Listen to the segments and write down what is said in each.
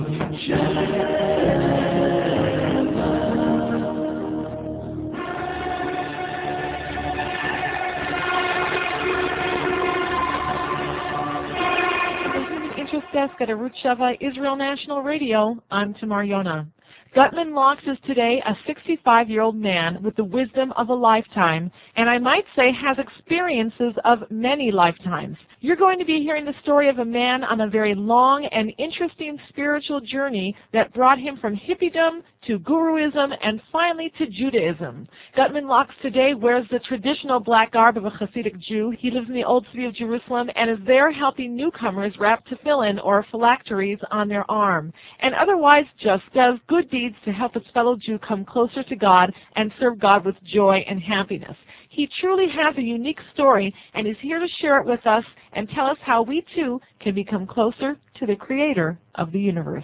Interest Desk at Arut Sheva Israel National Radio. I'm Tamar Yona. Gutman Locks is today a 65-year-old man with the wisdom of a lifetime, and I might say has experiences of many lifetimes. You're going to be hearing the story of a man on a very long and interesting spiritual journey that brought him from hippiedom to guruism and finally to Judaism. Gutman Locks today wears the traditional black garb of a Hasidic Jew. He lives in the Old City of Jerusalem and is there helping newcomers wrap tefillin or phylacteries on their arm, and otherwise just does good deeds to help his fellow Jew come closer to God and serve God with joy and happiness. He truly has a unique story and is here to share it with us and tell us how we too can become closer to the Creator of the universe.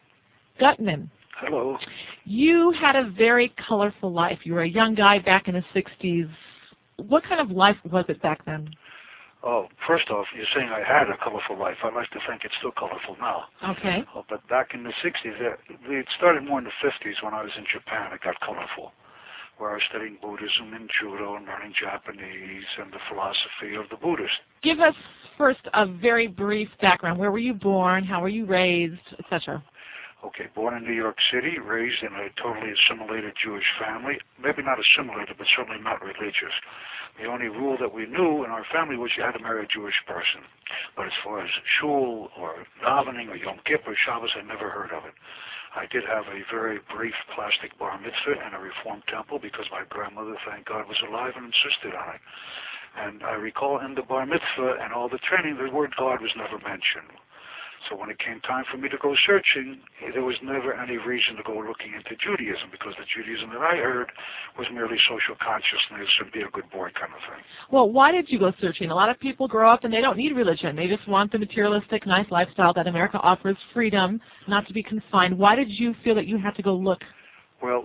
Gutman. Hello. You had a very colorful life. You were a young guy back in the 60s. What kind of life was it back then? Oh, first off, you're saying I had a colorful life. I like to think it's still colorful now. Okay. But back in the 60s, it started more in the 50s when I was in Japan. It got colorful, where I was studying Buddhism and Judo and learning Japanese and the philosophy of the Buddhists. Give us first a very brief background. Where were you born? How were you raised, etc.? Okay, born in New York City, raised in a totally assimilated Jewish family. Maybe not assimilated, but certainly not religious. The only rule that we knew in our family was you had to marry a Jewish person. But as far as shul or davening or Yom Kippur, Shabbos, I never heard of it. I did have a very brief plastic bar mitzvah in a Reformed temple because my grandmother, thank God, was alive and insisted on it. And I recall in the bar mitzvah and all the training, the word God was never mentioned. So when it came time for me to go searching, there was never any reason to go looking into Judaism because the Judaism that I heard was merely social consciousness and be a good boy kind of thing. Well, why did you go searching? A lot of people grow up and they don't need religion. They just want the materialistic, nice lifestyle that America offers, freedom, not to be confined. Why did you feel that you had to go look? Well,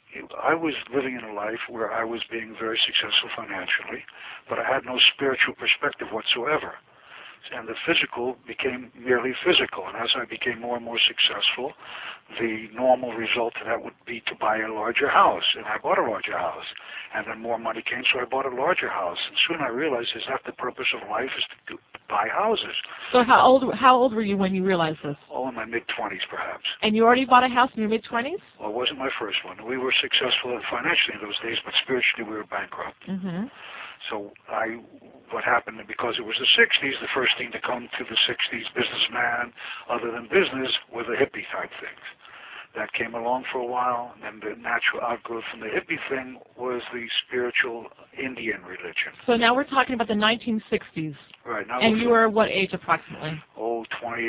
I was living in a life where I was being very successful financially, but I had no spiritual perspective whatsoever. And the physical became merely physical. And as I became more and more successful, the normal result of that would be to buy a larger house. And I bought a larger house. And then more money came, so I bought a larger house. And soon I realized, is that the purpose of life, is to buy houses. So how old were you when you realized this? Oh, in my mid-20s, perhaps. And you already bought a house in your mid-20s? Well, it wasn't my first one. We were successful financially in those days, but spiritually we were bankrupt. Mm-hmm. So what happened, because it was the 60s, the first thing to come to the 60s businessman, other than business, were the hippie type things. That came along for a while, and then the natural outgrowth from the hippie thing was the spiritual Indian religion. So now we're talking about the 1960s. Right. Now and you were what age approximately? Oh,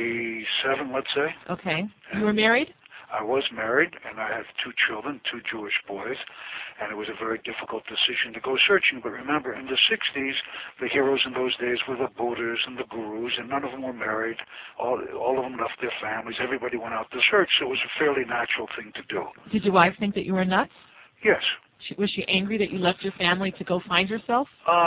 27, let's say. Okay. You were married? I was married, and I had 2 children, 2 Jewish boys, and it was a very difficult decision to go searching. But remember, in the 60s, the heroes in those days were the Buddhas and the gurus, and none of them were married. All of them left their families. Everybody went out to search, so it was a fairly natural thing to do. Did your wife think that you were nuts? Yes. Was she angry that you left your family to go find yourself?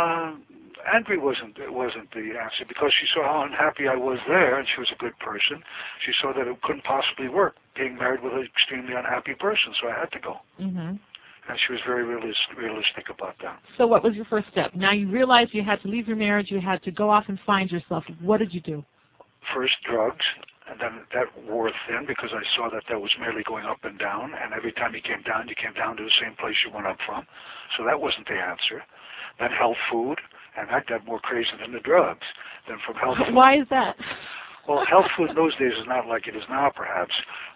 Angry wasn't the answer, because she saw how unhappy I was there, and she was a good person. She saw that it couldn't possibly work, being married with an extremely unhappy person, so I had to go. Mm-hmm. And she was very realistic about that. So what was your first step? Now you realized you had to leave your marriage, you had to go off and find yourself. What did you do? First, drugs, and then that wore thin because I saw that was merely going up and down, and every time you came down to the same place you went up from. So that wasn't the answer. Then health food, and that got more crazy than the drugs. Then from health food. Why is that? Well, health food in those days is not like it is now, perhaps.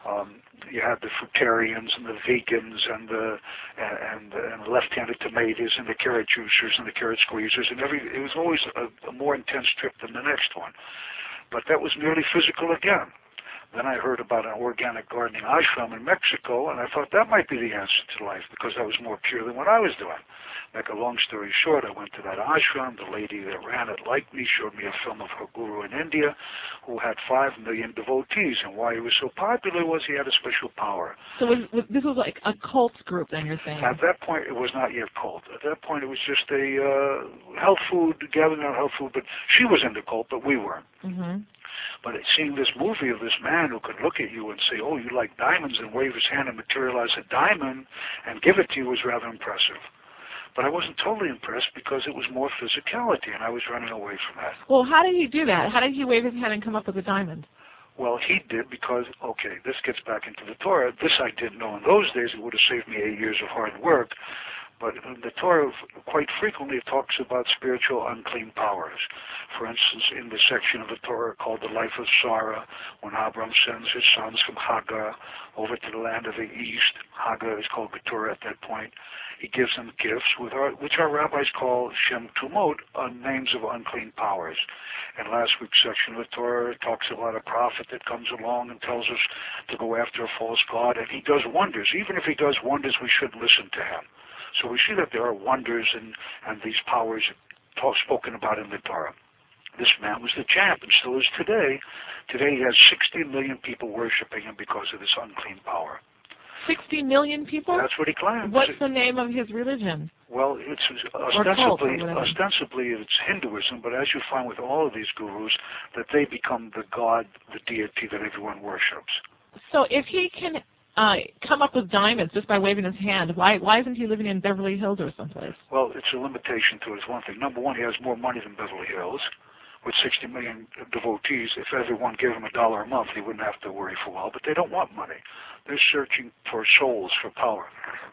You had the fruitarians and the vegans and the left-handed tomatoes and the carrot juicers and the carrot squeezers, and it was always a more intense trip than the next one. But that was merely physical again. Then I heard about an organic gardening ashram in Mexico, and I thought that might be the answer to life, because that was more pure than what I was doing. Make a long story short, I went to that ashram. The lady that ran it liked me, showed me a film of her guru in India, who had 5 million devotees, and why he was so popular was he had a special power. So this was like a cult group, then, you're saying? At that point, it was not yet cult. At that point, it was just a health food, gathering on health food, but she was into cult, but we weren't. Mm-hmm. But seeing this movie of this man man who could look at you and say, oh, you like diamonds, and wave his hand and materialize a diamond and give it to you was rather impressive. But I wasn't totally impressed because it was more physicality, and I was running away from that. Well, how did he do that? How did he wave his hand and come up with a diamond? Well, he did because, okay, this gets back into the Torah. This I didn't know in those days. It would have saved me 8 years of hard work. But in the Torah, quite frequently, it talks about spiritual unclean powers. For instance, in the section of the Torah called the life of Sarah, when Abram sends his sons from Hagar over to the land of the east, Hagar is called Keturah at that point, he gives them gifts, which our rabbis call Shem Tumot, names of unclean powers. In last week's section of the Torah, it talks about a prophet that comes along and tells us to go after a false god, and he does wonders. Even if he does wonders, we should listen to him. So we see that there are wonders and these powers spoken about in the Torah. This man was the champ and still is today. Today he has 60 million people worshiping him because of this unclean power. 60 million people? That's what he claims. What's the name of his religion? Well, it's ostensibly it's Hinduism, but as you find with all of these gurus, that they become the god, the deity that everyone worships. So if he can come up with diamonds just by waving his hand, why isn't he living in Beverly Hills or someplace? Well, it's a limitation to it, is one thing. Number one, he has more money than Beverly Hills. With 60 million devotees, if everyone gave him $1 a month, he wouldn't have to worry for a while. But they don't want money. They're searching for souls, for power.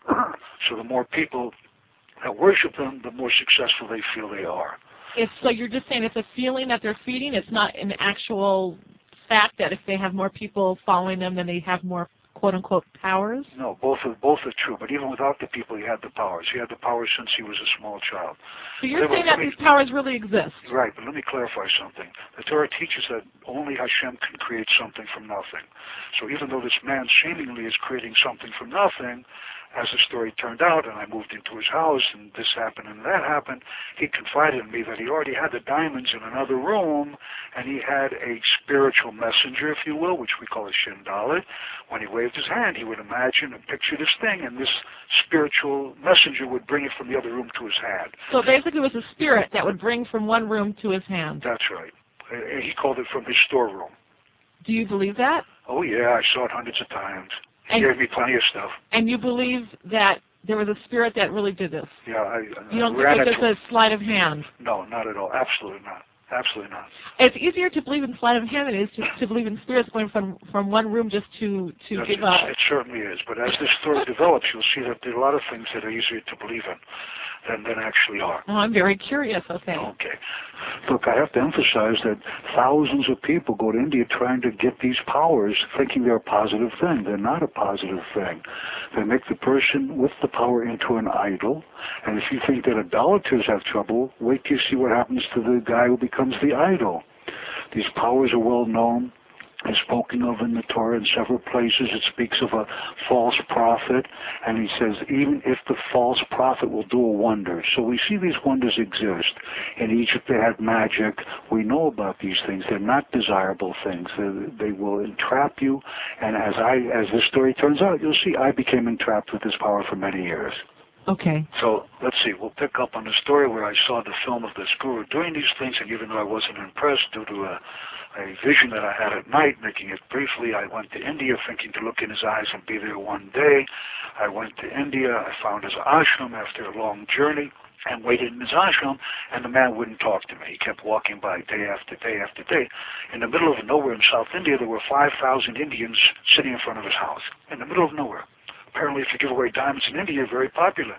So the more people that worship them, the more successful they feel they are. So you're just saying it's a feeling that they're feeding? It's not an actual fact that if they have more people following them, then they have more quote-unquote powers? No, both are true. But even without the people, he had the powers. He had the powers since he was a small child. So you're saying that these powers really exist? Right, but let me clarify something. The Torah teaches that only Hashem can create something from nothing. So even though this man seemingly is creating something from nothing, as the story turned out, and I moved into his house, and this happened and that happened, he confided in me that he already had the diamonds in another room, and he had a spiritual messenger, if you will, which we call a Shin Dalet. When he waved his hand, he would imagine and picture this thing, and this spiritual messenger would bring it from the other room to his hand. So basically it was a spirit that would bring from one room to his hand. That's right. He called it from his storeroom. Do you believe that? Oh, yeah, I saw it hundreds of times. He gave me plenty of stuff. And you believe that there was a spirit that really did this? Yeah. You don't think it was a sleight of hand? No, not at all. Absolutely not. Absolutely not. It's easier to believe in sleight of hand than it is to believe in spirits going from one room just to give up. It certainly is. But as this story develops, you'll see that there are a lot of things that are easier to believe in than actually are. Oh, I'm very curious. Okay. Look, I have to emphasize that thousands of people go to India trying to get these powers, thinking they're a positive thing. They're not a positive thing. They make the person with the power into an idol. And if you think that idolaters have trouble, wait till you see what happens to the guy who becomes the idol. These powers are well known. Is spoken of in the Torah in several places. It speaks of a false prophet, and he says even if the false prophet will do a wonder. So we see these wonders exist. In Egypt they had magic. We know about these things. They're not desirable things. They will entrap you, and as this story turns out, you'll see I became entrapped with this power for many years. Okay. So let's see. We'll pick up on the story where I saw the film of this guru doing these things, and even though I wasn't impressed due to a vision that I had at night, making it briefly, I went to India thinking to look in his eyes and be there one day. I went to India. I found his ashram after a long journey and waited in his ashram, and the man wouldn't talk to me. He kept walking by day after day after day. In the middle of nowhere in South India, there were 5,000 Indians sitting in front of his house, in the middle of nowhere. Apparently, if you give away diamonds in India, very popular.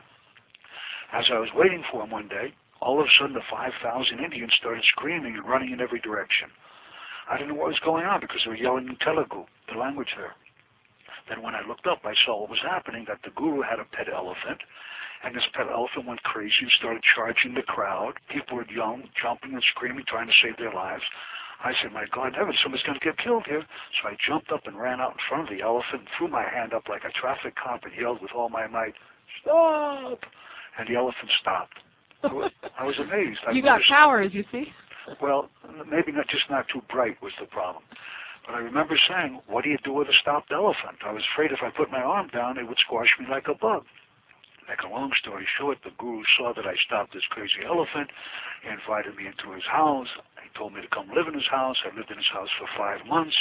As I was waiting for him one day, all of a sudden the 5,000 Indians started screaming and running in every direction. I didn't know what was going on because they were yelling in Telugu, the language there. Then when I looked up, I saw what was happening, that the guru had a pet elephant, and this pet elephant went crazy and started charging the crowd. People were yelling, jumping and screaming, trying to save their lives. I said, my God, heaven, somebody's going to get killed here. So I jumped up and ran out in front of the elephant and threw my hand up like a traffic cop and yelled with all my might, stop! And the elephant stopped. I was amazed. You got powers, you see. Well, maybe not too bright was the problem. But I remember saying, what do you do with a stopped elephant? I was afraid if I put my arm down, it would squash me like a bug. Make a long story short, the guru saw that I stopped this crazy elephant. He invited me into his house. He told me to come live in his house. I lived in his house for 5 months.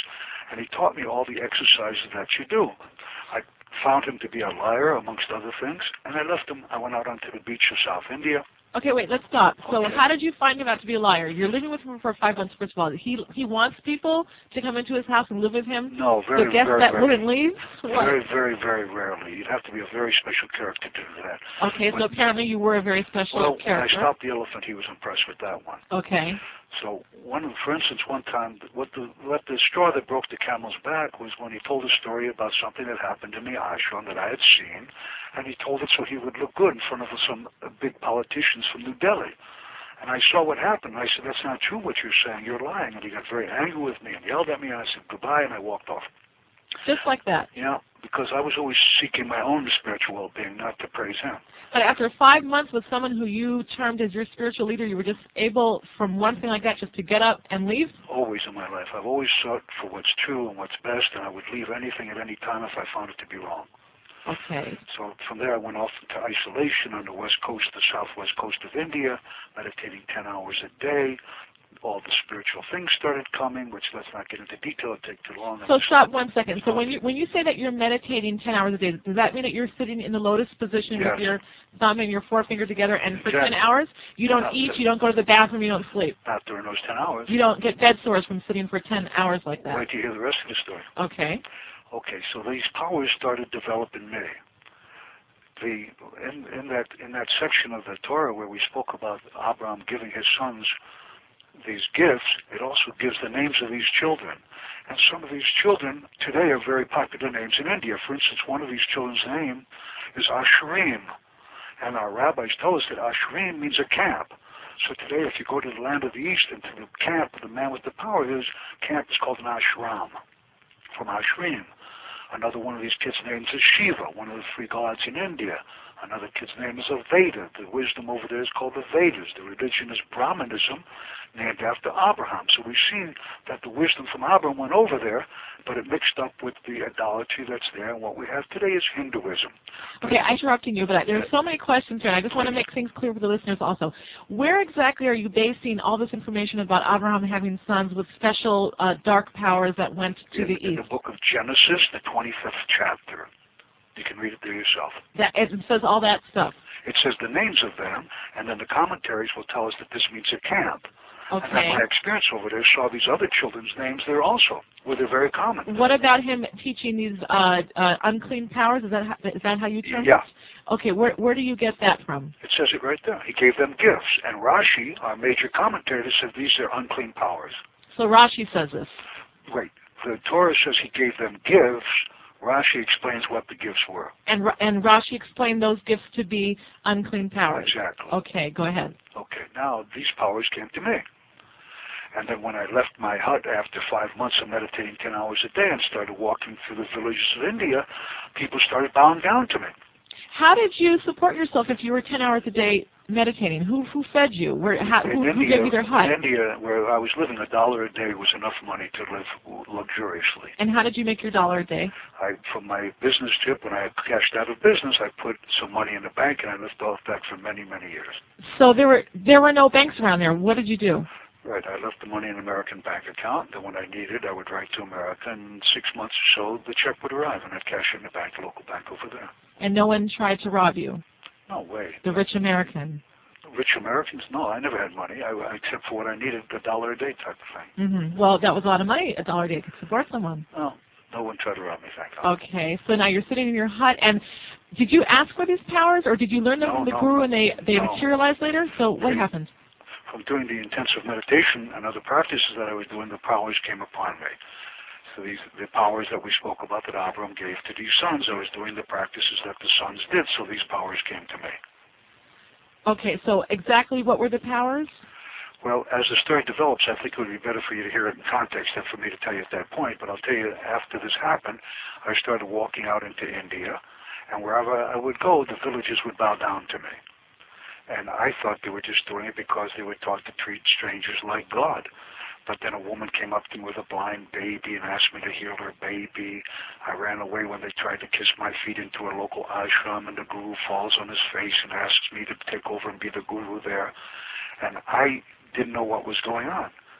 and he taught me all the exercises that you do. I found him to be a liar, amongst other things, and I left him. I went out onto the beach of South India. Okay, wait, let's stop. So Okay. how did you find him out to be a liar? You're living with him for 5 months, first of all. He wants people to come into his house and live with him? No, The guests that wouldn't leave? Very, very, very rarely. You'd have to be a very special character to do that. Okay, so apparently you were a very special character. When I stopped the elephant, he was impressed with that one. Okay. So, for instance, one time, what the straw that broke the camel's back was when he told a story about something that happened in the ashram that I had seen, and he told it so he would look good in front of some big politicians from New Delhi. And I saw what happened. I said, that's not true what you're saying. You're lying. And he got very angry with me and yelled at me, and I said goodbye, and I walked off. Just like that? Yeah, because I was always seeking my own spiritual well-being, not to praise him. But after 5 months with someone who you termed as your spiritual leader, you were just able, from one thing like that, just to get up and leave? Always in my life. I've always sought for what's true and what's best, and I would leave anything at any time if I found it to be wrong. Okay. So from there I went off into isolation on the west coast, the southwest coast of India, meditating 10 hours a day. All the spiritual things started coming, which let's not get into detail, it'd take too long. So stop 1 second. So when you say that you're meditating 10 hours a day, does that mean that you're sitting in the lotus position with your thumb and your forefinger together, and for 10 hours you don't eat, you don't go to the bathroom, you don't sleep? Not during those 10 hours. You don't get bed sores from sitting for 10 hours like that? Wait till you hear the rest of the story. Okay. Okay, so these powers started developing me. In that section of the Torah where we spoke about Abraham giving his sons these gifts, it also gives the names of these children. And some of these children today are very popular names in India. For instance, one of these children's name is Asherim. And our rabbis tell us that Asherim means a camp. So today, if you go to the land of the East and to the camp of the man with the power, his camp is called an ashram, from Asherim. Another one of these kids' names is Shiva, one of the 3 gods in India. Another kid's name is Veda. The wisdom over there is called the Vedas. The religion is Brahmanism, named after Abraham. So we've seen that the wisdom from Abraham went over there, but it mixed up with the idolatry that's there. And what we have today is Hinduism. Okay, I'm interrupting you, but there are so many questions here, and I just want to make things clear for the listeners also. Where exactly are you basing all this information about Abraham having sons with special dark powers that went to the east? In the book of Genesis, the 25th chapter. You can read it there yourself. It says all that stuff. It says the names of them, and then the commentaries will tell us that this means a camp. Okay. And then my experience over there saw these other children's names there also, where they're very common. What about him teaching these unclean powers? Is that how you term it? Yeah. Okay, where do you get that from? It says it right there. He gave them gifts. And Rashi, our major commentator, said these are unclean powers. So Rashi says this. Right. The Torah says he gave them gifts. Rashi explains what the gifts were. And Rashi explained those gifts to be unclean powers. Exactly. Okay, go ahead. Okay, now these powers came to me. And then when I left my hut after 5 months of meditating 10 hours a day and started walking through the villages of India, people started bowing down to me. How did you support yourself if you were 10 hours a day meditating? Who fed you? Who gave you their hut? In India, where I was living, $1 a day was enough money to live luxuriously. And how did you make your $1 a day? From my business trip, when I cashed out of business, I put some money in the bank, and I lived off that for many, many years. So there were no banks around there. What did you do? Right, I left the money in an American bank account. Then when I needed, I would write to America, and in 6 months or so, the check would arrive, and I'd cash it in the bank, the local bank over there. And no one tried to rob you? No way. The rich American? Rich Americans? No, I never had money, except for what I needed, $1 a day type of thing. Mm-hmm. Well, that was a lot of money, $1 a day to support someone. No, no one tried to rob me, thank God. Okay, so now you're sitting in your hut, and did you ask for these powers, or did you learn them from the guru and they materialized later? So what happened? From doing the intensive meditation and other practices that I was doing, the powers came upon me. So the powers that we spoke about that Abraham gave to these sons, I was doing the practices that the sons did, so these powers came to me. Okay, so exactly what were the powers? Well, as the story develops, I think it would be better for you to hear it in context than for me to tell you at that point. But I'll tell you, after this happened, I started walking out into India, and wherever I would go, the villagers would bow down to me. And I thought they were just doing it because they were taught to treat strangers like God. But then a woman came up to me with a blind baby and asked me to heal her baby. I ran away when they tried to kiss my feet into a local ashram, and the guru falls on his face and asks me to take over and be the guru there. And I didn't know what was going on.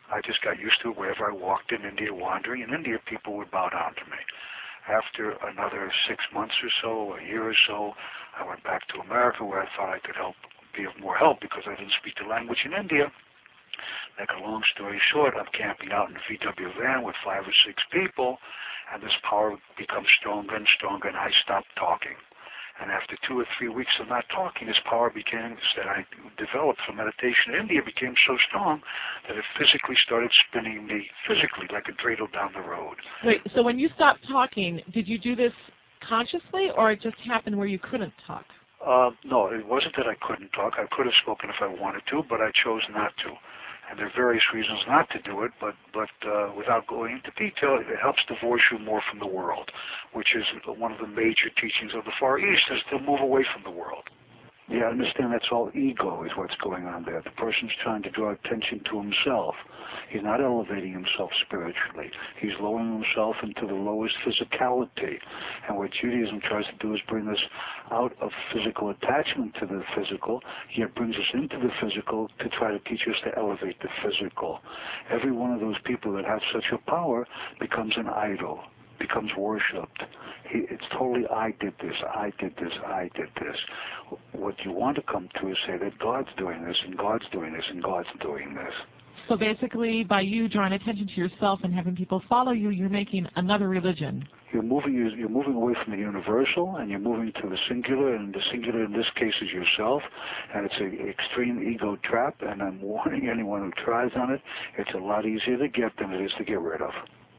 I just got used to it wherever I walked in India, wandering. In India, people would bow down to me. After another 6 months or so, a year or so, I went back to America where I thought I could be of more help because I didn't speak the language in India. Make a long story short, I'm camping out in a VW van with 5 or 6 people, and this power becomes stronger and stronger, and I stopped talking. And after 2 or 3 weeks of not talking, this power that I developed from meditation in India became so strong that it physically started spinning me physically like a dreidel down the road. Wait, so when you stopped talking, did you do this consciously, or it just happened where you couldn't talk? No, it wasn't that I couldn't talk. I could have spoken if I wanted to, but I chose not to. And there are various reasons not to do it, but without going into detail, it helps divorce you more from the world, which is one of the major teachings of the Far East, is to move away from the world. Yeah, I understand that's all ego is what's going on there. The person's trying to draw attention to himself. He's not elevating himself spiritually. He's lowering himself into the lowest physicality. And what Judaism tries to do is bring us out of physical attachment to the physical, yet brings us into the physical to try to teach us to elevate the physical. Every one of those people that have such a power becomes an idol, becomes worshipped. It's totally, I did this, I did this, I did this. What you want to come to is say that God's doing this, and God's doing this, and God's doing this. So basically, by you drawing attention to yourself and having people follow you, you're making another religion. You're moving away from the universal, and you're moving to the singular, and the singular in this case is yourself, and it's an extreme ego trap, and I'm warning anyone who tries on it, it's a lot easier to get than it is to get rid of.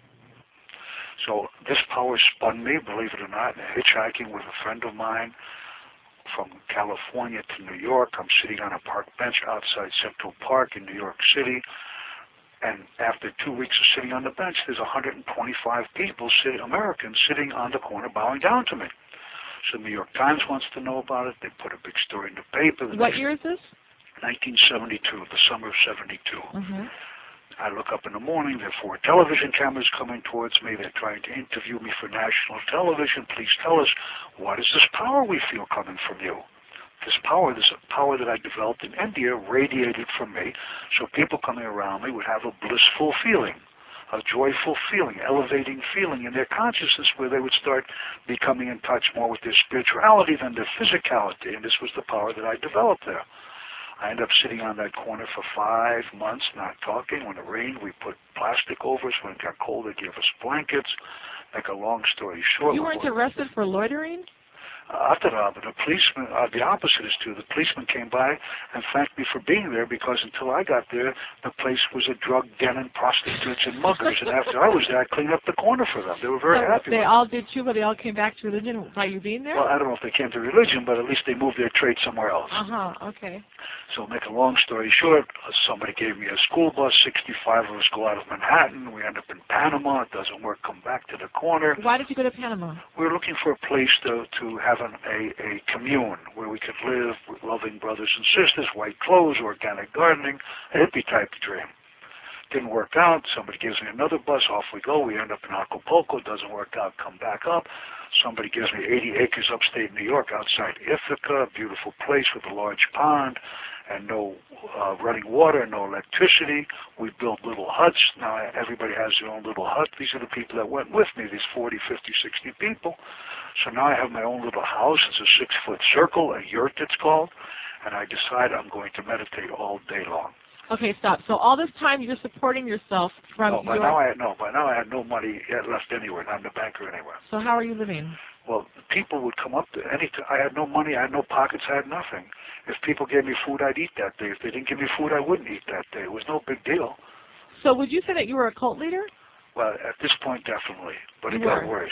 So this power spun me, believe it or not, hitchhiking with a friend of mine from California to New York. I'm sitting on a park bench outside Central Park in New York City. And after 2 weeks of sitting on the bench, there's 125 people, Americans, sitting on the corner bowing down to me. So the New York Times wants to know about it. They put a big story in the paper. What year is this? 1972, the summer of 72. Mm-hmm. I look up in the morning, there are 4 television cameras coming towards me. They're trying to interview me for national television. Please tell us, what is this power we feel coming from you? This power that I developed in India radiated from me, so people coming around me would have a blissful feeling, a joyful feeling, elevating feeling in their consciousness, where they would start becoming in touch more with their spirituality than their physicality, and this was the power that I developed there. I ended up sitting on that corner for 5 months, not talking. When it rained, we put plastic over us. When it got cold, they gave us blankets. Make a long story short. You weren't arrested for loitering? The policeman, the opposite is true. The policeman came by and thanked me for being there, because until I got there, the place was a drug den and prostitutes and muggers. And after I was there, I cleaned up the corner for them. They were very happy. They all did too, but they all came back to religion by you being there? Well, I don't know if they came to religion, but at least they moved their trade somewhere else. Okay. So make a long story short, somebody gave me a school bus, 65 of us go out of Manhattan. We end up in Panama. It doesn't work, come back to the corner. Why did you go to Panama? We were looking for a place to have a commune where we could live with loving brothers and sisters, white clothes, organic gardening, a hippie type of dream. Didn't work out. Somebody gives me another bus. Off we go. We end up in Acapulco. Doesn't work out. Come back up. Somebody gives me 80 acres upstate New York outside Ithaca, a beautiful place with a large pond and no running water, no electricity. We built little huts. Now everybody has their own little hut. These are the people that went with me, these 40, 50, 60 people. So now I have my own little house. It's a 6-foot circle, a yurt it's called, and I decide I'm going to meditate all day long. Okay, stop. So all this time you're supporting yourself from By now I had no money yet left anywhere, and I'm the banker anywhere. So how are you living? Well, people would come up to any time. I had no money, I had no pockets, I had nothing. If people gave me food, I'd eat that day. If they didn't give me food, I wouldn't eat that day. It was no big deal. So would you say that you were a cult leader? Well, at this point, definitely. But it got worse.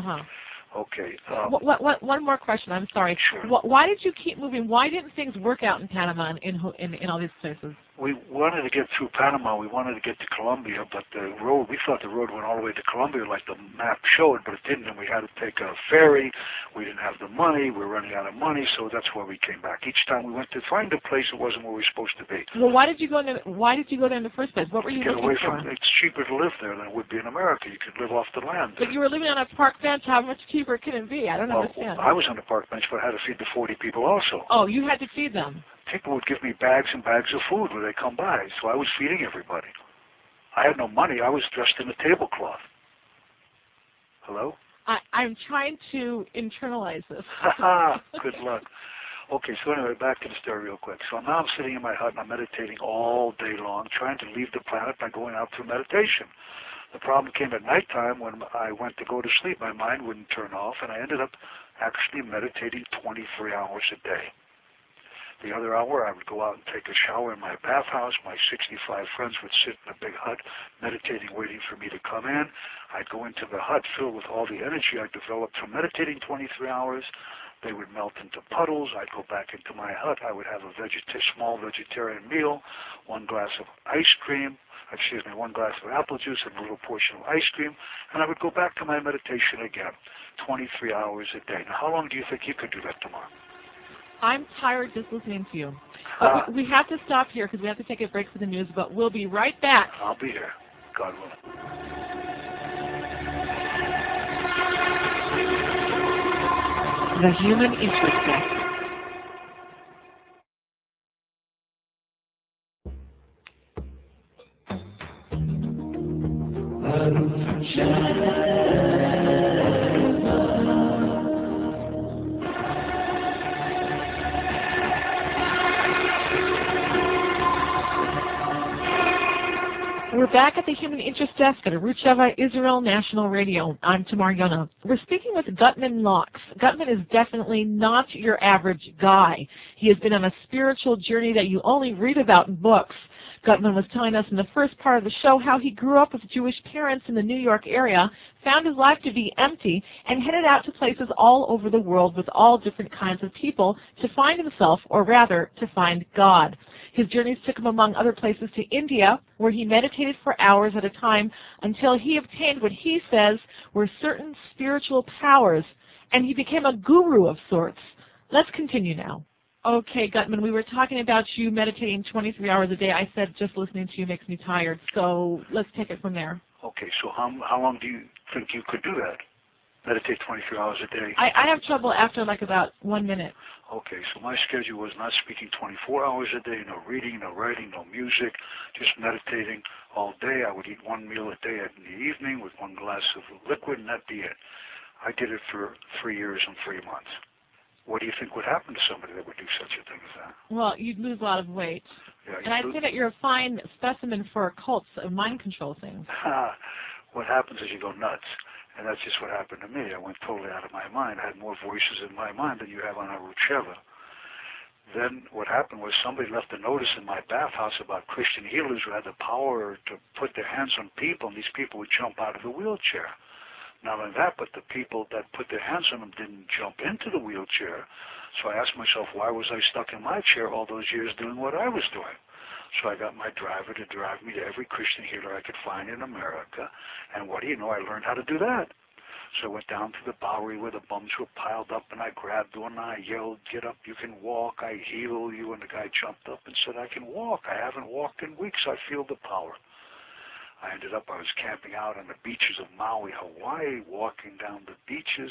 Okay. One more question. I'm sorry. Sure. Why did you keep moving? Why didn't things work out in Panama and in all these places? We wanted to get through Panama. We wanted to get to Colombia, but we thought the road went all the way to Colombia like the map showed, but it didn't, and we had to take a ferry. We didn't have the money. We were running out of money, so that's why we came back. Each time we went to find a place, it wasn't where we were supposed to be. Well, why did you go there in the first place? What were you looking for? It's cheaper to live there than it would be in America. You could live off the land. But you were living on a park bench. How much cheaper can it be? I don't understand. I was on the park bench, but I had to feed the 40 people also. Oh, you had to feed them. People would give me bags and bags of food when they come by, so I was feeding everybody. I had no money. I was dressed in a tablecloth. Hello? I'm trying to internalize this. Good luck. Okay, so anyway, back to the story real quick. So now I'm sitting in my hut and I'm meditating all day long, trying to leave the planet by going out through meditation. The problem came at nighttime when I went to go to sleep. My mind wouldn't turn off, and I ended up actually meditating 23 hours a day. The other hour, I would go out and take a shower in my bathhouse. My 65 friends would sit in a big hut, meditating, waiting for me to come in. I'd go into the hut filled with all the energy I developed from meditating 23 hours. They would melt into puddles. I'd go back into my hut. I would have a small vegetarian meal, one glass of one glass of apple juice and a little portion of ice cream, and I would go back to my meditation again, 23 hours a day. Now, how long do you think you could do that tomorrow? I'm tired just listening to you. But we have to stop here because we have to take a break for the news, but we'll be right back. I'll be here, God willing. The Human Interest Desk. We're back at the Human Interest Desk at Arutz Sheva Israel National Radio. I'm Tamar Yona. We're speaking with Gutman Locks. Gutman is definitely not your average guy. He has been on a spiritual journey that you only read about in books. Gutman was telling us in the first part of the show how he grew up with Jewish parents in the New York area, found his life to be empty, and headed out to places all over the world with all different kinds of people to find himself, or rather, to find God. His journeys took him, among other places, to India, where he meditated for hours at a time until he obtained what he says were certain spiritual powers, and he became a guru of sorts. Let's continue now. Okay, Gutman, we were talking about you meditating 23 hours a day. I said just listening to you makes me tired, so let's take it from there. Okay, so how long do you think you could do that? Meditate 23 hours a day? I have trouble after like about 1 minute. Okay, so my schedule was not speaking 24 hours a day, no reading, no writing, no music, just meditating all day. I would eat one meal a day in the evening with one glass of liquid, and that'd be it. I did it for 3 years and 3 months. What do you think would happen to somebody that would do such a thing as that? Well, you'd lose a lot of weight. Yeah, and I'd say that you're a fine specimen for cults of mind control things. What happens is you go nuts. And that's just what happened to me. I went totally out of my mind. I had more voices in my mind than you have on Arutz Sheva. Then what happened was somebody left a notice in my bathhouse about Christian healers who had the power to put their hands on people, and these people would jump out of the wheelchair. Not only that, but the people that put their hands on them didn't jump into the wheelchair. So I asked myself, why was I stuck in my chair all those years doing what I was doing? So I got my driver to drive me to every Christian healer I could find in America. And what do you know, I learned how to do that. So I went down to the Bowery where the bums were piled up, and I grabbed one and I yelled, get up, you can walk, I heal you. And the guy jumped up and said, I can walk. I haven't walked in weeks. I feel the power. I was camping out on the beaches of Maui, Hawaii, walking down the beaches.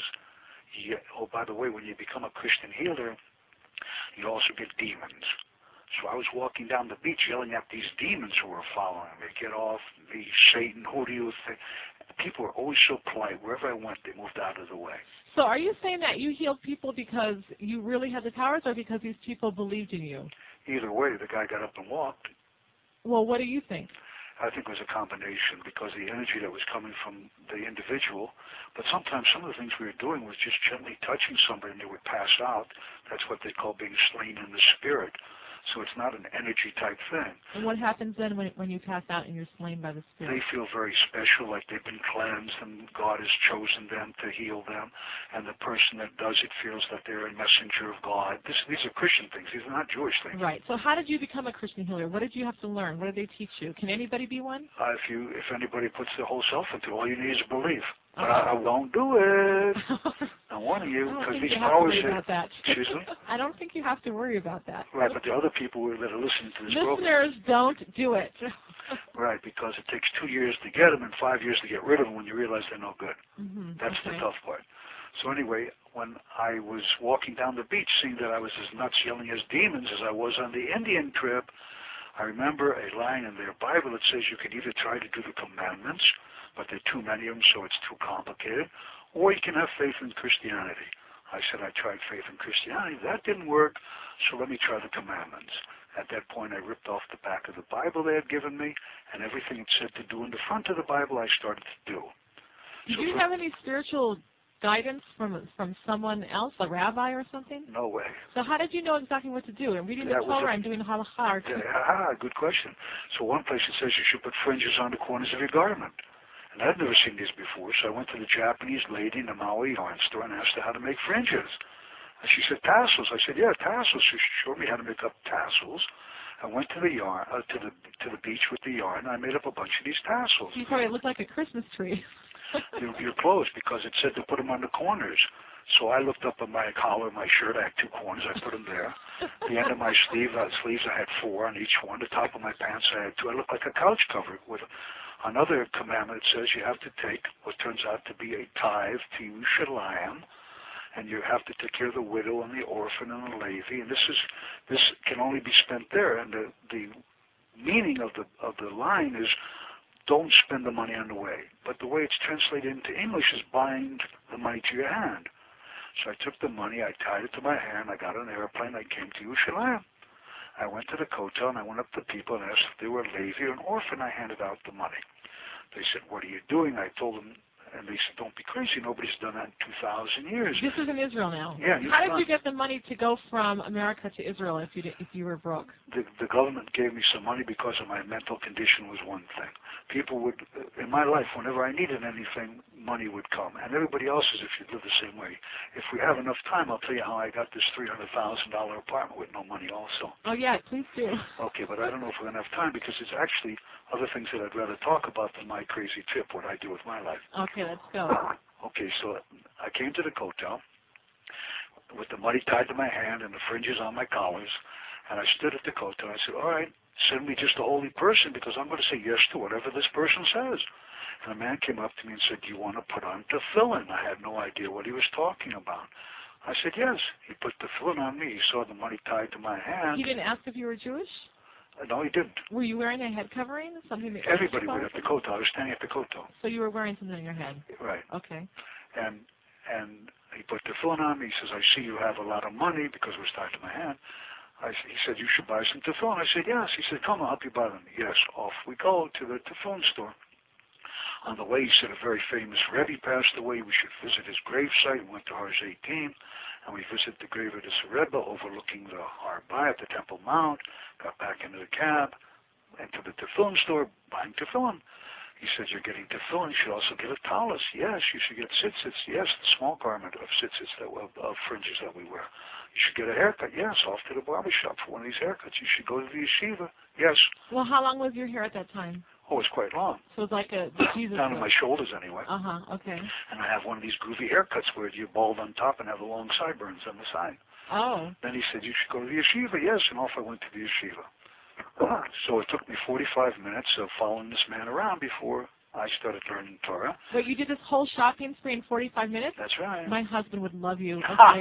Oh, by the way, when you become a Christian healer, you also get demons. So I was walking down the beach yelling at these demons who were following me. Get off me, Satan, who do you think? People were always so polite. Wherever I went, they moved out of the way. So are you saying that you healed people because you really had the powers, or because these people believed in you? Either way, the guy got up and walked. Well, what do you think? I think it was a combination because the energy that was coming from the individual, but sometimes some of the things we were doing was just gently touching somebody and they would pass out. That's what they call being slain in the spirit. So it's not an energy type thing. And what happens then when you pass out and you're slain by the spirit? They feel very special, like they've been cleansed and God has chosen them to heal them. And the person that does it feels that they're a messenger of God. These are Christian things. These are not Jewish things. Right. So how did you become a Christian healer? What did you have to learn? What did they teach you? Can anybody be one? If anybody puts their whole self into it, all you need is belief. But I won't do it. I'm warning you, because these powers are... Excuse me? I don't think you have to worry about that. Right, but the other people that are listening to this program... Listeners, don't do it. Right, because it takes 2 years to get them and 5 years to get rid of them when you realize they're no good. Mm-hmm. That's the tough part. So anyway, when I was walking down the beach, seeing that I was as nuts yelling as demons as I was on the Indian trip, I remember a line in their Bible that says you can either try to do the commandments, but there are too many of them, so it's too complicated, or you can have faith in Christianity. I said I tried faith in Christianity. That didn't work, so let me try the commandments. At that point, I ripped off the back of the Bible they had given me, and everything it said to do in the front of the Bible, I started to do. Did you have any spiritual guidance from someone else, a rabbi or something? No way. So how did you know exactly what to do? I'm reading the Torah, I'm doing halakha. Good question. So one place it says you should put fringes on the corners of your garment. And I'd never seen these before, so I went to the Japanese lady in the Maui yarn store and asked her how to make fringes. And she said, tassels. I said, yeah, tassels. She showed me how to make up tassels. I went to the yarn, to the beach with the yarn, and I made up a bunch of these tassels. You probably looked like a Christmas tree. You're close, because it said to put them on the corners. So I looked up on my collar of my shirt. I had 2 corners. I put them there. The end of my sleeves, I had 4 on each one. The top of my pants, I had 2. I looked like a couch cover. With another commandment, it says you have to take what turns out to be a tithe to Yerushalayim, and you have to take care of the widow and the orphan and the Levi. And this can only be spent there. And the meaning of the line is, don't spend the money on the way. But the way it's translated into English is bind the money to your hand. So I took the money, I tied it to my hand, I got on an airplane, I came to Yerushalayim. I went to the kotel and I went up to people and asked if they were Levi or an orphan. I handed out the money. They said, what are you doing? I told them, and they said, don't be crazy. Nobody's done that in 2,000 years. This is in Israel now. Yeah. How did you get the money to go from America to Israel if you were broke? The government gave me some money because of my mental condition was one thing. People would, in my life, whenever I needed anything, money would come. And everybody else's, if you live the same way. If we have enough time, I'll tell you how I got this $300,000 apartment with no money also. Oh, yeah, please do. Okay, but I don't know if we're going to have time because it's actually other things that I'd rather talk about than my crazy trip, what I do with my life. Okay, let's go. Okay, so I came to the kotel with the money tied to my hand and the fringes on my collars, and I stood at the kotel and I said, all right, send me just a holy person because I'm going to say yes to whatever this person says. And a man came up to me and said, do you want to put on tefillin? I had no idea what he was talking about. I said, yes. He put tefillin on me. He saw the money tied to my hand. He didn't ask if you were Jewish? No, he didn't. Were you wearing a head covering? Something that everybody would at the kotel. I was standing at the kotel. So you were wearing something on your head? Right. Okay. And he put tefillin on me. He says, I see you have a lot of money because it was tied to my hand. He said, you should buy some tefillin. I said, yes. He said, come, I'll help you buy them. Yes, off we go to the tefillin store. On the way, he said, a very famous Rebbe passed away. We should visit his gravesite. We went to Har 18, and we visited the grave of this Rebbe overlooking the Har Bay at the Temple Mount, got back into the cab, went to the tefillin store, buying tefillin. He said, you're getting tefillin. You should also get a tallis. Yes, you should get tzitzits. Yes, the small garment of tzitzits, of fringes that we wear. You should get a haircut. Yes, off to the barber shop for one of these haircuts. You should go to the yeshiva. Yes. Well, how long was your hair at that time? Oh, it's quite long. So it's like a Jesus down to my shoulders anyway. Okay. And I have one of these groovy haircuts where you bald on top and have the long sideburns on the side. Oh. Then he said, you should go to the yeshiva. Yes, and off I went to the yeshiva. So it took me 45 minutes of following this man around before I started learning Torah. But you did this whole shopping spree in 45 minutes? That's right. My husband would love you. Okay.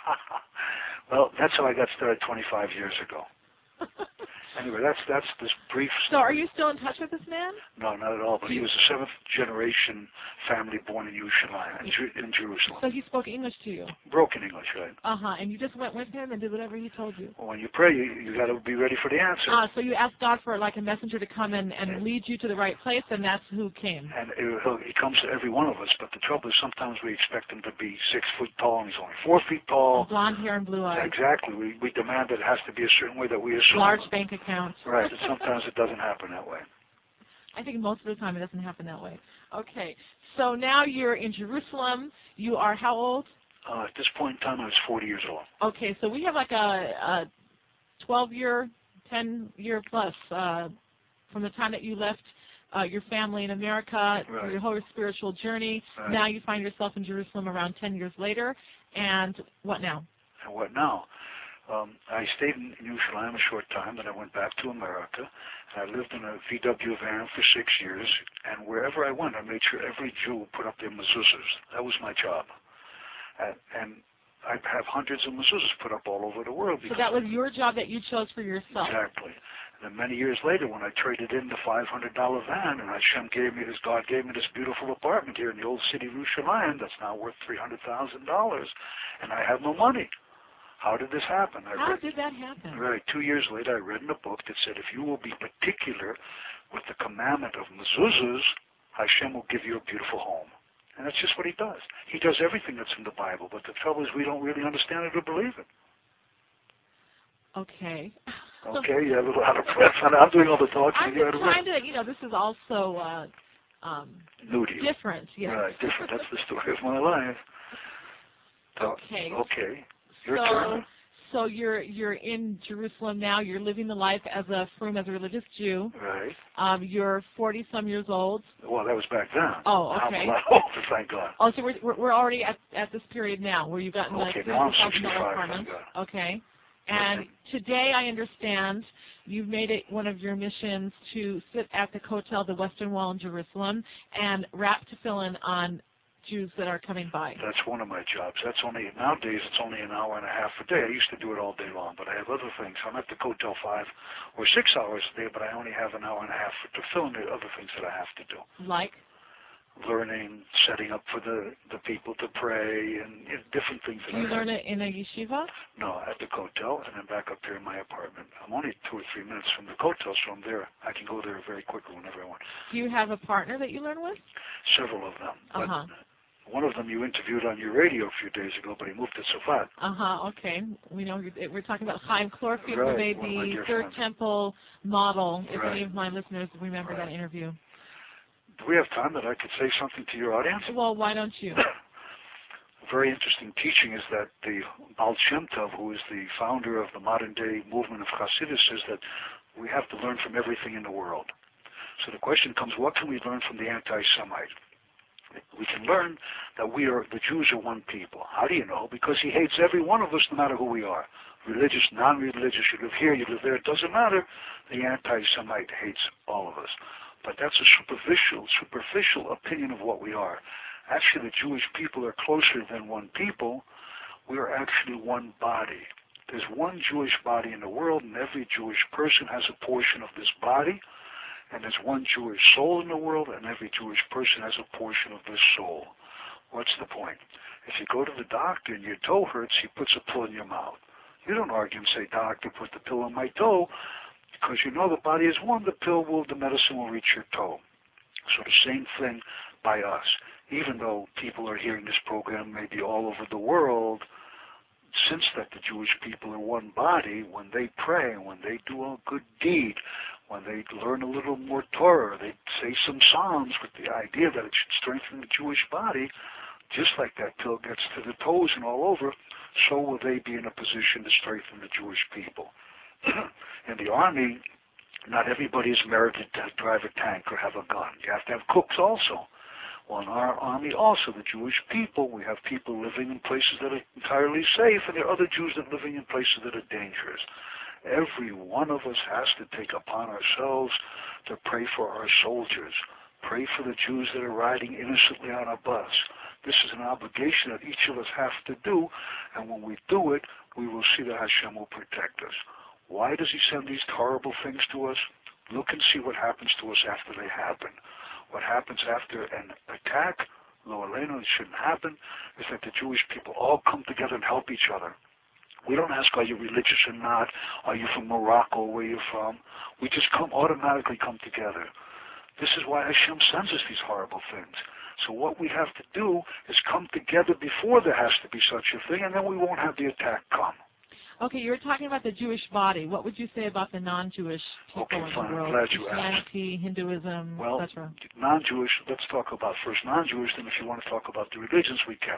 Well, that's how I got started 25 years ago. Anyway, that's this brief story. So are you still in touch with this man? No, not at all. But he was a 7th generation family born in Yerushalayim, in Jerusalem. So he spoke English to you? Broken English, right. And you just went with him and did whatever he told you? Well, when you pray, you got to be ready for the answer. So you asked God for like a messenger to come and lead you to the right place, and that's who came? And he comes to every one of us, but the trouble is sometimes we expect him to be 6 foot tall, and he's only 4 feet tall. Blonde hair and blue eyes. Exactly. We demand that it has to be a certain way that we assume. Large bank account. Right. And sometimes it doesn't happen that way. I think most of the time it doesn't happen that way. Okay. So now you're in Jerusalem. You are how old? At this point in time, I was 40 years old. Okay. So we have like a 12-year, 10-year plus from the time that you left your family in America, right. Your whole spiritual journey. Right. Now you find yourself in Jerusalem around 10 years later. And what now? And what now? I stayed in Yerushalayim a short time, then I went back to America, and I lived in a VW van for 6 years, and wherever I went, I made sure every Jew put up their mezuzahs. That was my job. And I have hundreds of mezuzahs put up all over the world. So that was your job that you chose for yourself. Exactly. And then many years later, when I traded in the $500 van, and Hashem gave me this, God gave me this beautiful apartment here in the old city of Yerushalayim that's now worth $300,000, and I have no money. How did this happen? How did that happen? Right. 2 years later, I read in a book that said, if you will be particular with the commandment of mezuzahs, Hashem will give you a beautiful home. And that's just what he does. He does everything that's in the Bible, but the trouble is we don't really understand it or believe it. Okay. Okay, you have a little out of breath. I'm doing all the talking. I'm just trying to, this is also new to you. Different, yes. Right, different. That's the story of my life. So, okay. Okay. Your turn. So you're in Jerusalem now. You're living the life as a frum, as a religious Jew. Right. You're 40-some years old. Well, that was back then. Oh, okay. I'm a lot older, thank God. Oh, so we're already at this period now where you've gotten okay, now I'm 65, apartment. Okay. And today I understand you've made it one of your missions to sit at the Kotel, the Western Wall in Jerusalem, and wrap tefillin on Jews that are coming by. That's one of my jobs. Nowadays it's only an hour and a half a day. I used to do it all day long, but I have other things. I'm at the Kotel 5 or 6 hours a day, but I only have an hour and a half to fill in the other things that I have to do. Like? Learning, setting up for the people to pray, and different things. Do you learn it in a yeshiva? No, at the Kotel, and then back up here in my apartment. I'm only 2 or 3 minutes from the Kotel, so I'm there. I can go there very quickly whenever I want. Do you have a partner that you learn with? Several of them. Uh-huh. One of them you interviewed on your radio a few days ago, but he moved to Safat. Okay. We know we're talking about Chaim Chlorfield, right. who made the Third Temple model, if right. any of my listeners remember right. that interview. Do we have time that I could say something to your audience? Well, why don't you? A very interesting teaching is that the Baal Shem Tov, who is the founder of the modern-day movement of Hasidus, says that we have to learn from everything in the world. So the question comes, what can we learn from the anti-Semite? We can learn that the Jews are one people. How do you know? Because he hates every one of us no matter who we are. Religious, non-religious, you live here, you live there, it doesn't matter. The anti-Semite hates all of us. But that's a superficial opinion of what we are. Actually, the Jewish people are closer than one people. We are actually one body. There's one Jewish body in the world, and every Jewish person has a portion of this body. And there's one Jewish soul in the world, and every Jewish person has a portion of this soul. What's the point? If you go to the doctor and your toe hurts, he puts a pill in your mouth. You don't argue and say, doctor, put the pill in my toe, because you know the body is one. The medicine will reach your toe. So the same thing by us. Even though people are hearing this program maybe all over the world, since that the Jewish people are one body, when they pray, when they do a good deed, when they learn a little more Torah, they say some Psalms with the idea that it should strengthen the Jewish body, just like that pill gets to the toes and all over, so will they be in a position to strengthen the Jewish people. In the army, not everybody is merited to drive a tank or have a gun. You have to have cooks also. Well, in our army also, the Jewish people, we have people living in places that are entirely safe, and there are other Jews that are living in places that are dangerous. Every one of us has to take upon ourselves to pray for our soldiers, pray for the Jews that are riding innocently on a bus. This is an obligation that each of us have to do, and when we do it, we will see that Hashem will protect us. Why does he send these horrible things to us? Look and see what happens to us after they happen. What happens after an attack, lo aleinu, it shouldn't happen, is that the Jewish people all come together and help each other. We don't ask, are you religious or not? Are you from Morocco? Where you're from? We just automatically come together. This is why Hashem sends us these horrible things. So what we have to do is come together before there has to be such a thing, and then we won't have the attack come. Okay, you're talking about the Jewish body. What would you say about the non-Jewish people in the world? Glad you Christianity, Hinduism, etc. Non-Jewish, let's talk about first non-Jewish, then if you want to talk about the religions, we can.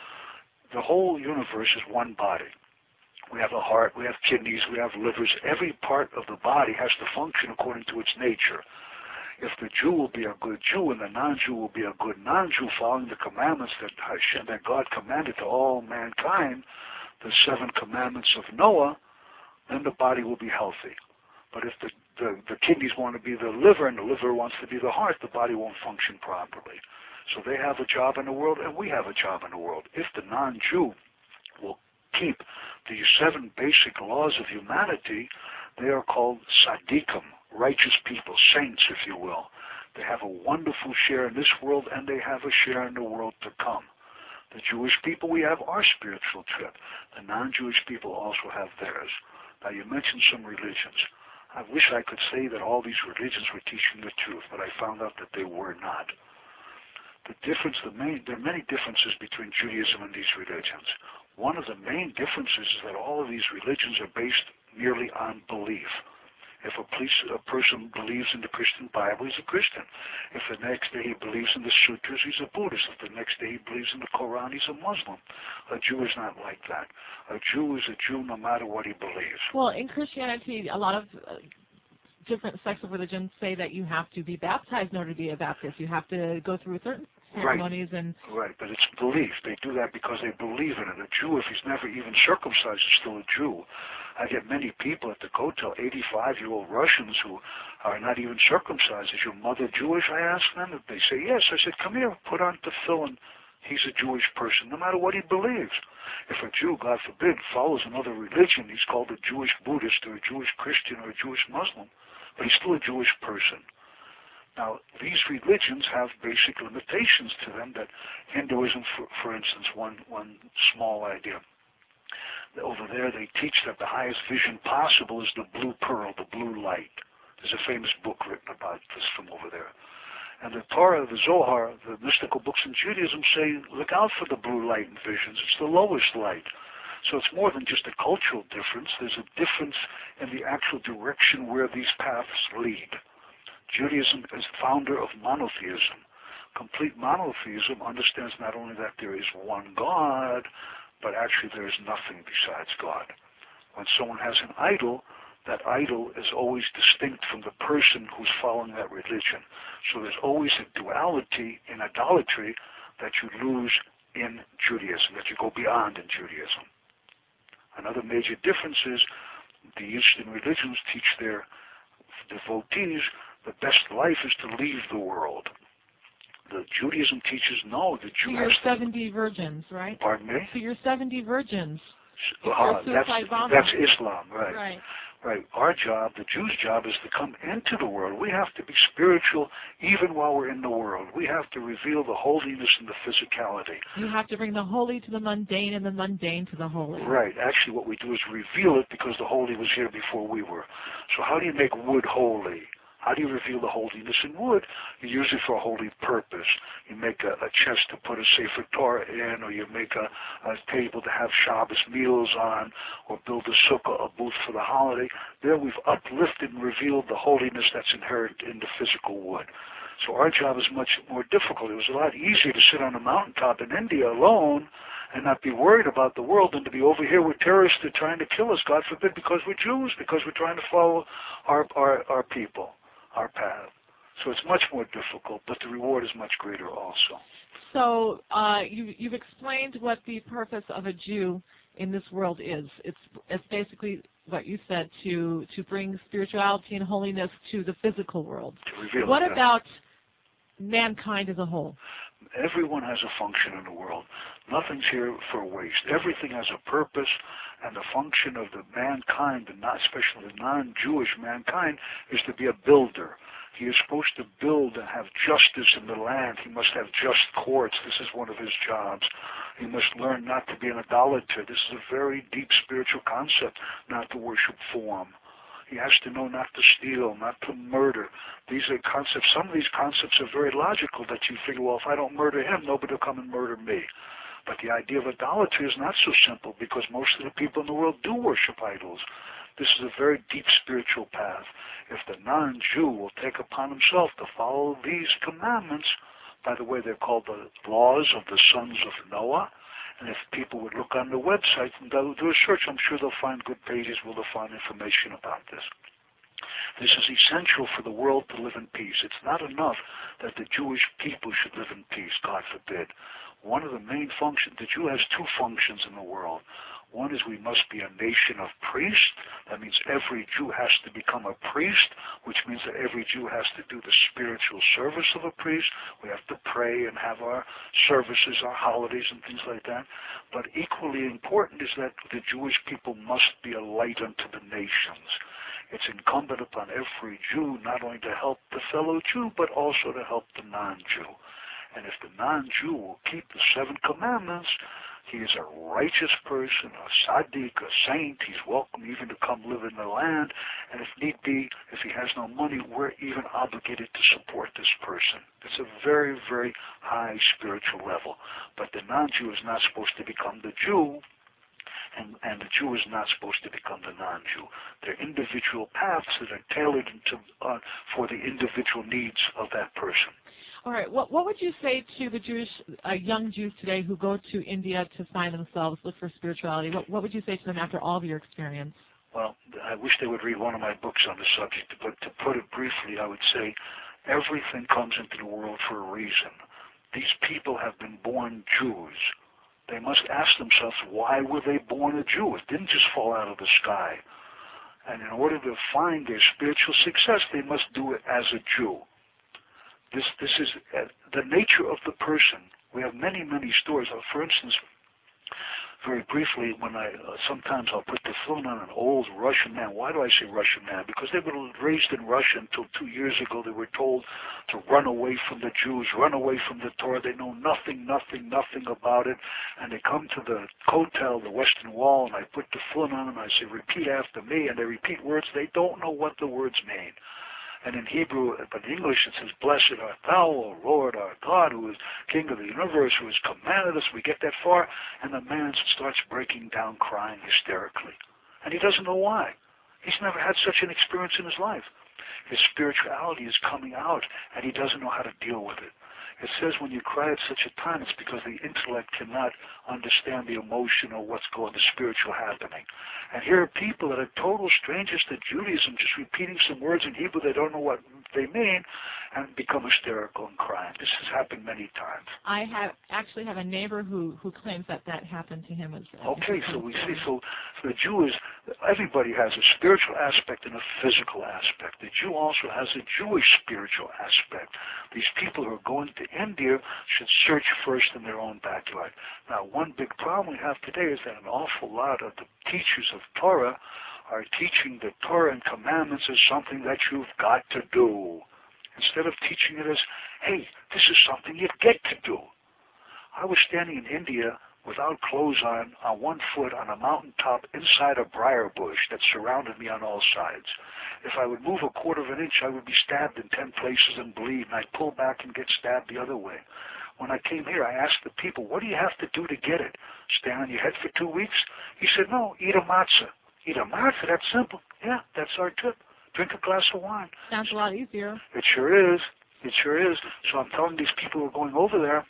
The whole universe is one body. We have a heart, we have kidneys, we have livers. Every part of the body has to function according to its nature. If the Jew will be a good Jew and the non-Jew will be a good non-Jew, following the commandments that God commanded to all mankind, the 7 commandments of Noah, then the body will be healthy. But if the kidneys want to be the liver and the liver wants to be the heart, the body won't function properly. So they have a job in the world and we have a job in the world. If the non-Jew will keep the 7 basic laws of humanity, they are called tzaddikim, righteous people, saints, if you will. They have a wonderful share in this world, and they have a share in the world to come. The Jewish people, we have our spiritual trip. The non-Jewish people also have theirs. Now, you mentioned some religions. I wish I could say that all these religions were teaching the truth, but I found out that they were not. The difference, there are many differences between Judaism and these religions. One of the main differences is that all of these religions are based merely on belief. If a person believes in the Christian Bible, he's a Christian. If the next day he believes in the Sutras, he's a Buddhist. If the next day he believes in the Quran, he's a Muslim. A Jew is not like that. A Jew is a Jew no matter what he believes. Well, in Christianity, a lot of different sects of religion say that you have to be baptized in order to be a Baptist. You have to go through certain ceremonies. Right, but it's belief. They do that because they believe in it. A Jew, if he's never even circumcised, is still a Jew. I get many people at the Kotel, 85-year-old Russians who are not even circumcised. Is your mother Jewish? I ask them. If they say yes, I said, come here, put on tefillin. He's a Jewish person, no matter what he believes. If a Jew, God forbid, follows another religion, he's called a Jewish Buddhist or a Jewish Christian or a Jewish Muslim, but he's still a Jewish person. Now, these religions have basic limitations to them that Hinduism, for instance, one small idea. Over there, they teach that the highest vision possible is the blue pearl, the blue light. There's a famous book written about this from over there. And the Torah, the Zohar, the mystical books in Judaism say, look out for the blue light in visions. It's the lowest light. So it's more than just a cultural difference. There's a difference in the actual direction where these paths lead. Judaism is founder of monotheism. Complete monotheism understands not only that there is one God, but actually there is nothing besides God. When someone has an idol, that idol is always distinct from the person who's following that religion. So there's always a duality in idolatry that you lose in Judaism, that you go beyond in Judaism. Another major difference is the Eastern religions teach their devotees the best life is to leave the world. The Judaism teaches no, the Jew has to... 70 virgins, right? Pardon me? So you're 70 virgins. That's Islam, right? Right. Our job, the Jew's job, is to come into the world. We have to be spiritual even while we're in the world. We have to reveal the holiness and the physicality. You have to bring the holy to the mundane and the mundane to the holy. Right. Actually, what we do is reveal it because the holy was here before we were. So how do you make wood holy? How do you reveal the holiness in wood? You use it for a holy purpose. You make a chest to put a Sefer Torah in, or you make a table to have Shabbos meals on, or build a sukkah, a booth for the holiday. There we've uplifted and revealed the holiness that's inherent in the physical wood. So our job is much more difficult. It was a lot easier to sit on a mountaintop in India alone and not be worried about the world than to be over here with terrorists that are trying to kill us, God forbid, because we're Jews, because we're trying to follow our people, our path. So it's much more difficult, but the reward is much greater also. So you've explained what the purpose of a Jew in this world is. It's basically what you said, to bring spirituality and holiness to the physical world. What about mankind as a whole? Everyone has a function in the world. Nothing's here for waste. Everything has a purpose, and the function of the mankind, and not especially the non-Jewish mankind, is to be a builder. He is supposed to build and have justice in the land. He must have just courts. This is one of his jobs. He must learn not to be an idolater. This is a very deep spiritual concept, not to worship form. He has to know not to steal, not to murder. These are concepts. Some of these concepts are very logical, that you figure, well, if I don't murder him, nobody will come and murder me. But the idea of idolatry is not so simple, because most of the people in the world do worship idols. This is a very deep spiritual path. If the non-Jew will take upon himself to follow these commandments, by the way, they're called the laws of the sons of Noah. And if people would look on the website and do a search, I'm sure they'll find good pages where they'll find information about this. This is essential for the world to live in peace. It's not enough that the Jewish people should live in peace, God forbid. One of the main functions, the Jew has two functions in the world. One is we must be a nation of priests. That means every Jew has to become a priest, which means that every Jew has to do the spiritual service of a priest. We have to pray and have our services, our holidays and things like that. But equally important is that the Jewish people must be a light unto the nations. It's incumbent upon every Jew not only to help the fellow Jew, but also to help the non-Jew. And if the non-Jew will keep the 7 commandments, he is a righteous person, a tzaddik, a saint. He's welcome even to come live in the land. And if need be, if he has no money, we're even obligated to support this person. It's a very, very high spiritual level. But the non-Jew is not supposed to become the Jew, and the Jew is not supposed to become the non-Jew. They're individual paths that are tailored for the individual needs of that person. All right. What would you say to the Jewish young Jews today who go to India to find themselves, look for spirituality? What would you say to them after all of your experience? Well, I wish they would read one of my books on the subject, but to put it briefly, I would say everything comes into the world for a reason. These people have been born Jews. They must ask themselves, why were they born a Jew? It didn't just fall out of the sky. And in order to find their spiritual success, they must do it as a Jew. This is the nature of the person. We have many, many stories. For instance, very briefly, when sometimes I'll put the film on an old Russian man. Why do I say Russian man? Because they were raised in Russia until 2 years ago. They were told to run away from the Jews, run away from the Torah. They know nothing about it. And they come to the Kotel, the Western Wall, and I put the film on and I say, repeat after me. And they repeat words. They don't know what the words mean. And in Hebrew, but in English it says, blessed art thou, O Lord our God, who is King of the universe, who has commanded us. We get that far, and the man starts breaking down, crying hysterically. And he doesn't know why. He's never had such an experience in his life. His spirituality is coming out, and he doesn't know how to deal with it. It says when you cry at such a time, it's because the intellect cannot understand the emotion or what's going, the spiritual happening. And here are people that are total strangers to Judaism, just repeating some words in Hebrew they don't know what they mean, and become hysterical and crying. This has happened many times. I actually have a neighbor who claims that happened to him. Okay, so we see, so the Jew is, everybody has a spiritual aspect and a physical aspect. The Jew also has a Jewish spiritual aspect. These people who are going to India should search first in their own backyard. Now, one big problem we have today is that an awful lot of the teachers of Torah are teaching the Torah and commandments as something that you've got to do, instead of teaching it as, hey, this is something you get to do. I was standing in India without clothes on one foot on a mountaintop inside a briar bush that surrounded me on all sides. If I would move a quarter of an inch, I would be stabbed in 10 places and bleed, and I'd pull back and get stabbed the other way. When I came here, I asked the people, what do you have to do to get it? Stand on your head for 2 weeks? He said, no, eat a matzah. Eat a matzah? That's simple. Yeah, that's our tip. Drink a glass of wine. Sounds a lot easier. It sure is. It sure is. So I'm telling these people who are going over there,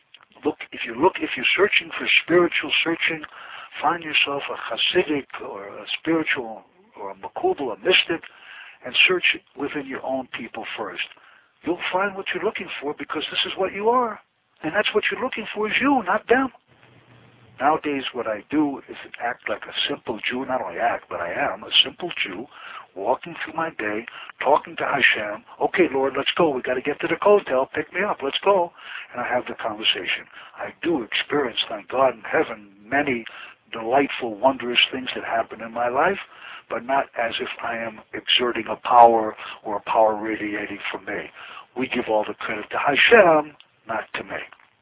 if you're searching for spiritual searching, find yourself a Hasidic or a spiritual or a Makubal, a mystic, and search within your own people first. You'll find what you're looking for because this is what you are. And that's what you're looking for is you, not them. Nowadays, what I do is act like a simple Jew. Not only act, but I am a simple Jew, walking through my day, talking to Hashem. Okay, Lord, let's go. We got to get to the Kotel. Pick me up. Let's go. And I have the conversation. I do experience, thank God in heaven, many delightful, wondrous things that happen in my life, but not as if I am exerting a power or a power radiating from me. We give all the credit to Hashem, not to me.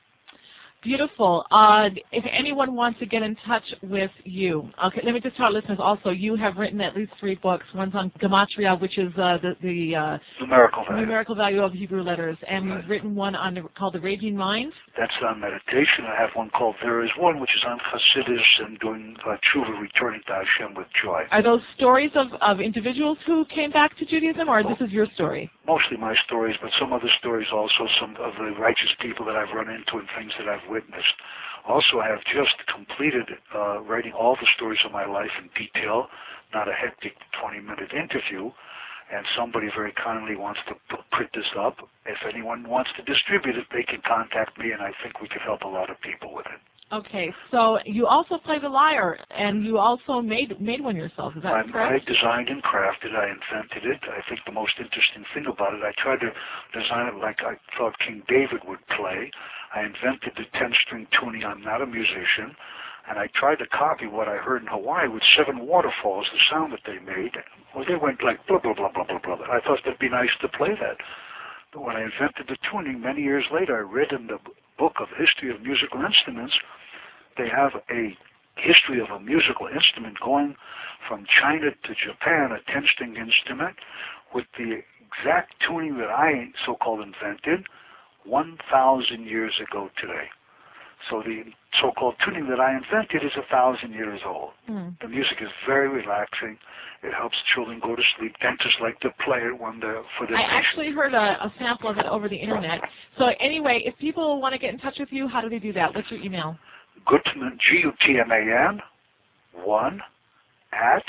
Beautiful. If anyone wants to get in touch with you, okay, let me just tell our listeners also, you have written at least 3 books. One's on Gematria, which is the numerical value of Hebrew letters, and you've written one called The Raging Mind. That's on meditation. I have one called There Is One, which is on Hasidus and doing tshuva, returning to Hashem with joy. Are those stories of individuals who came back to Judaism, or this is your story? Mostly my stories, but some other stories also, some of the righteous people that I've run into and things that I've witnessed. Also, I have just completed writing all the stories of my life in detail, not a hectic 20-minute interview, and somebody very kindly wants to print this up. If anyone wants to distribute it, they can contact me, and I think we could help a lot of people with it. Okay, so you also play the lyre, and you also made one yourself. Is that correct? I designed and crafted. I invented it. I think the most interesting thing about it, I tried to design it like I thought King David would play. I invented the 10-string tuning. I'm not a musician. And I tried to copy what I heard in Hawaii with 7 waterfalls, the sound that they made. Well, they went like blah, blah, blah, blah, blah, blah. I thought that'd be nice to play that. But when I invented the tuning, many years later, I read in the book of History of Musical Instruments, they have a history of a musical instrument going from China to Japan, a 10-string instrument, with the exact tuning that I so-called invented 1,000 years ago today. So the so-called tuning that I invented is 1,000 years old. The music is very relaxing. It helps children go to sleep. Dentists like to play it for their patients. I actually heard a sample of it over the internet. So anyway, if people want to get in touch with you, how do they do that? What's your email? Gutman, Gutman, 1 at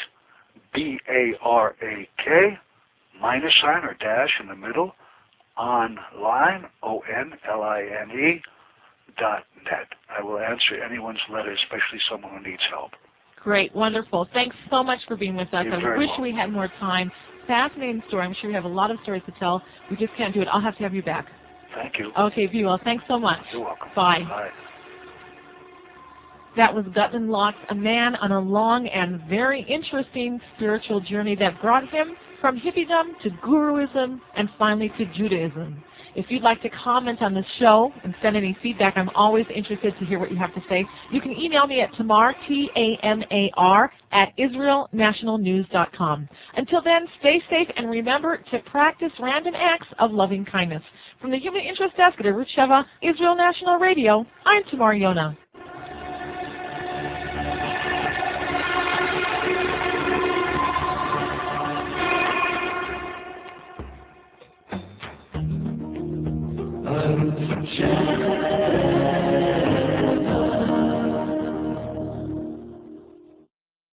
BARAK, minus sign or dash in the middle, online, ONLINE, .net. I will answer anyone's letter, especially someone who needs help. Great, wonderful. Thanks so much for being with us. You're I wish welcome. we had more time. Fascinating story. I'm sure you have a lot of stories to tell. We just can't do it. I'll have to have you back. Thank you. Okay, be well. Thanks so much. You're welcome. Bye. Bye. That was Gutman Locks, a man on a long and very interesting spiritual journey that brought him from hippiedom to guruism and finally to Judaism. If you'd like to comment on this show and send any feedback, I'm always interested to hear what you have to say. You can email me at Tamar, Tamar, @IsraelNationalNews.com. Until then, stay safe and remember to practice random acts of loving kindness. From the Human Interest Desk at Arutz Sheva, Israel National Radio, I'm Tamar Yona. Shine.